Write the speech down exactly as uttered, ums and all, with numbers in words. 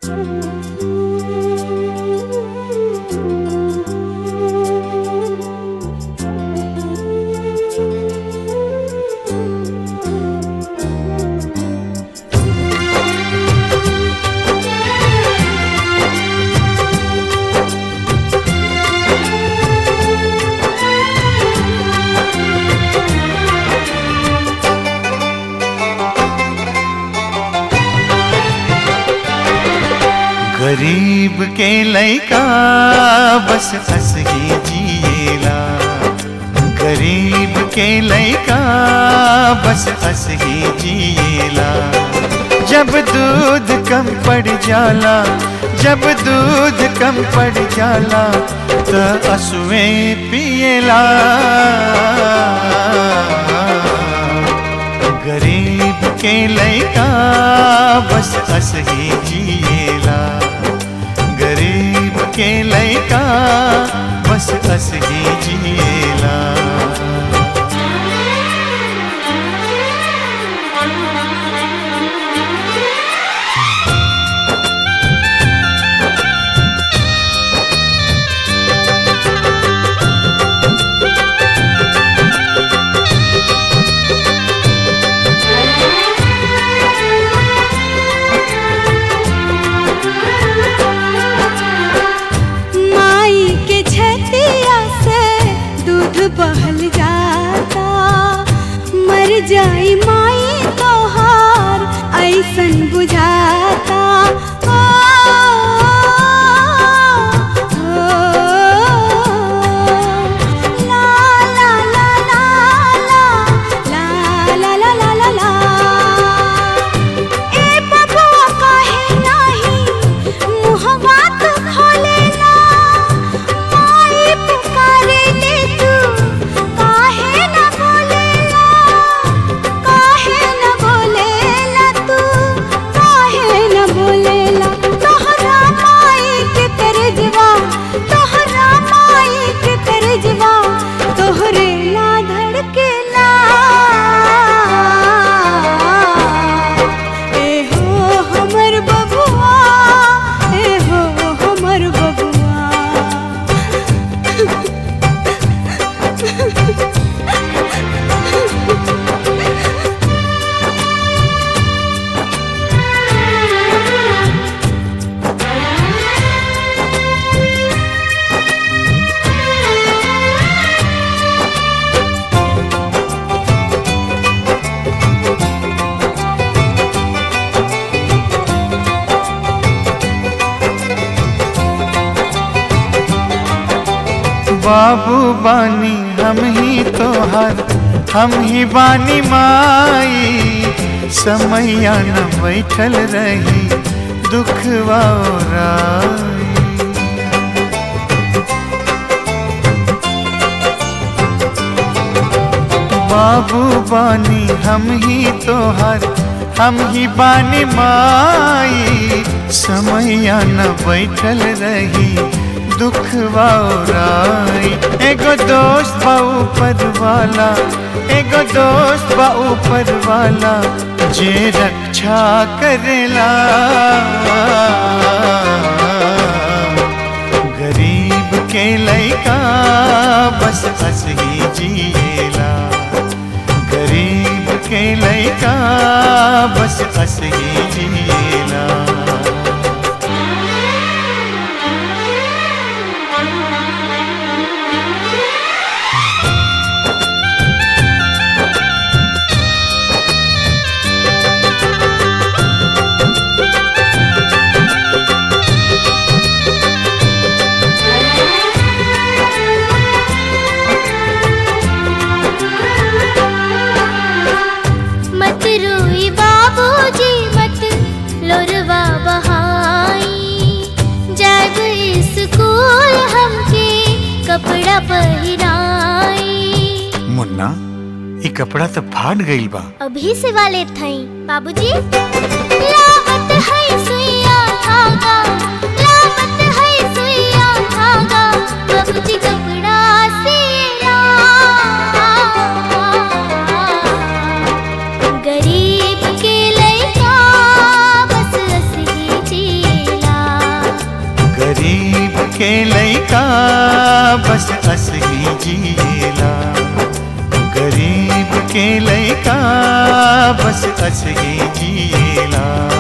गरीब के लइका बस हंस के जिएला, गरीब के लइका बस हंस के जिएला। जब दूध कम पड़ जाला, जब दूध कम पड़ जाला तो असुए पिएला। गरीब के लइका बस हंस के जिएला, गरीब के लइका बस हंस के जिएला। बहल जाता मर जाई माई तोहार ऐसन बुझाता। ओ, ओ, ला ला ला ला ला ला ला ला ला ला। ए बबुआ काहे नाही मुहवा तू खोलेला, माई पुकारे ले तू बाबू बानी हम ही तोहर, हम ही बानी माई। समैया न बैठल रही दुखवा ओराई। बाबू बानी हम ही तोहर, हम ही बानी माई। समैया न बैठल रही दुखवा ओराई। एगो दोस्त बा ऊपर वाला, एगो दोस्त बा ऊपर वाला जे रक्षा करेला। गरीब के लइका बस हंस के जिएला, गरीब के लइका बस हंस के जिएला। मुन्ना ये कपड़ा तो फाट गईल बा, अभी सिवा लेत हई बाबूजी। लावत हई सुइया धागा, लावत हई सुइया धागा, बाबूजी कपड़ा सिला। गरीब के लइका बस हंस के जिएला। के लइका बस अस ही जिएला, गरीब के लइका बस अस ही जिएला।